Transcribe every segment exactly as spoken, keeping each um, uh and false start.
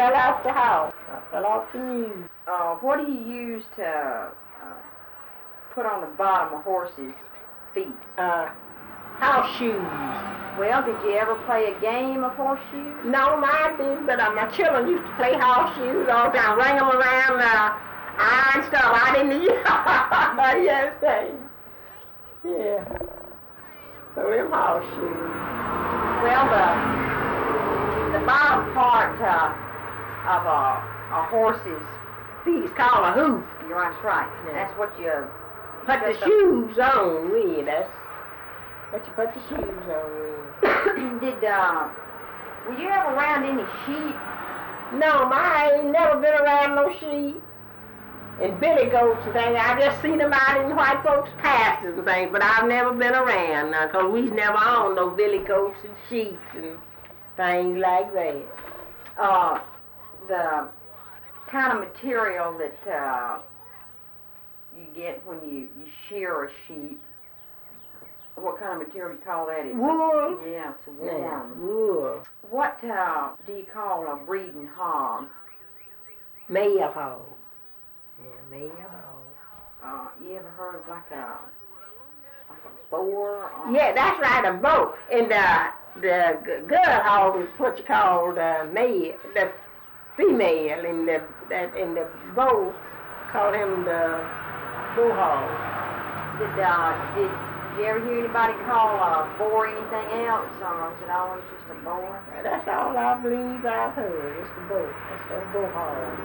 fell off the house. I fell off the mule. Uh, what do you use to uh, put on the bottom of horses' feet? Uh, house shoes. Well, did you ever play a game of horseshoes? No, mine didn't, but uh, my children used to play house shoes all the time, ring them around uh, iron stuff. I didn't eat. Yes, they. Yeah. So them house shoes. Well, the the bottom part uh, of a, a horse's feet is called a hoof. You're that's right. Yeah. That's what you put the, the shoes on with. That's what you put the shoes on with. Did uh, were you ever around any sheep? No, I ain't never been around no sheep. And billy goats and things. I just seen them out in white folks' pastures and things, but I've never been around now, because we's never owned no billy goats and sheep and things like that. Uh, the kind of material that uh, you get when you, you shear a sheep, what kind of material do you call that? It's wool. A, yeah, it's a wool. Yeah, wool. What uh, do you call a breeding hog? Male hog. Yeah, male hog. Uh, you ever heard of like a like a boar? Or yeah, that's right, a boar. And the the girl hog is what you call the male, the female, and the that and the boar call him the bull hog. Did uh did Did you ever hear anybody call a boar anything else, or is it always just a boar? That's all I believe I've heard. It's the boar. That's the bull hog.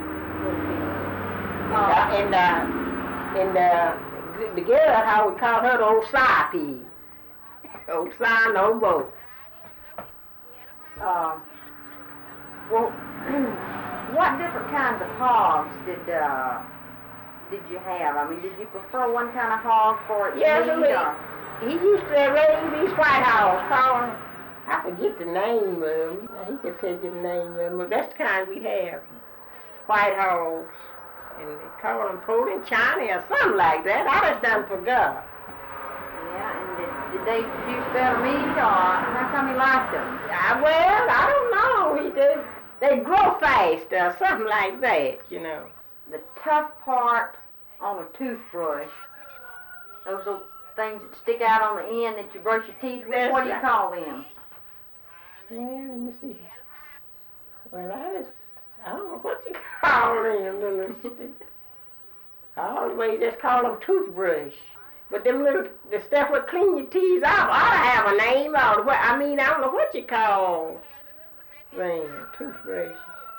Uh, and uh, and uh, the girl, how we call her the old side pig. Old side, no boat. Uh, well, what different kinds of hogs did uh, did you have? I mean, did you prefer one kind of hog for its yes, meat? Or? He used to raise these white hogs, call them, I forget the name of them. He could tell you the name of them, but that's the kind we have. White hogs. And they call them protein China or something like that. I just done forgot. Yeah, and did, did they produce better meat, or how come you liked them? Uh, well, I don't know. He did. They grow fast or something like that, you know. The tough part on a toothbrush, those little things that stick out on the end that you brush your teeth with, That's what do you right. call them? Well, let me see. Well, I just, I don't know what you call them. Little, all the way, just call them toothbrush. But them little, the stuff that clean your teeth off ought to have a name out of it. I mean, I don't know what you call them, toothbrushes.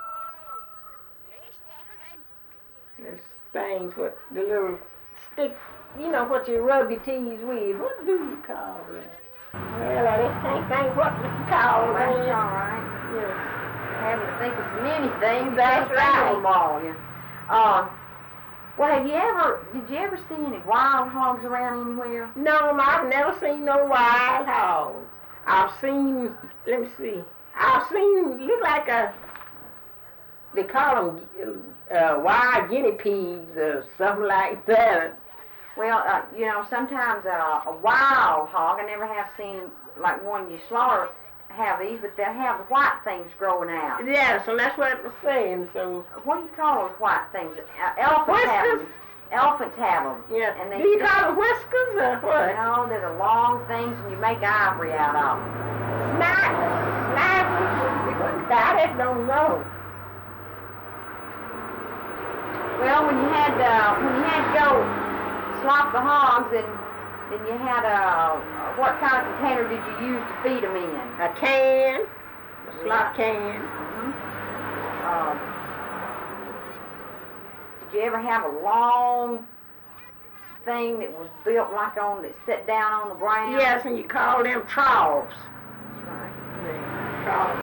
There's things what the little stick, you know, what you rub your teeth with. What do you call them? Well, I just can't think what you call them. That's all right. Yes. Having to think of so many things. That's you can't think right. of them all, yeah. Uh, well, have you ever, did you ever see any wild hogs around anywhere? No, I've never seen no wild hog. I've seen, let me see, I've seen, look like a, they call them uh, wild guinea pigs or something like that. Well, uh, you know, sometimes uh, a wild hog, I never have seen like one you slaughter have these, but they'll have the white things growing out. Yes, and that's what I was saying, so. What do you call those white things? Uh, elephants have them. Whiskers? Elephants have them. Yeah. And they Do you just, call them whiskers or what? no, they're the long things and you make ivory out of them. Snipers. Snipers. I just don't know. Well, when you had uh, when you had to go slop the hogs, and then you had a, uh, what kind of container did you use to feed them in? A can. A slop can. Mm-hmm. Uh, did you ever have a long thing that was built like on, that set down on the ground? Yes, and you call them troughs. That's right. Yeah, troughs.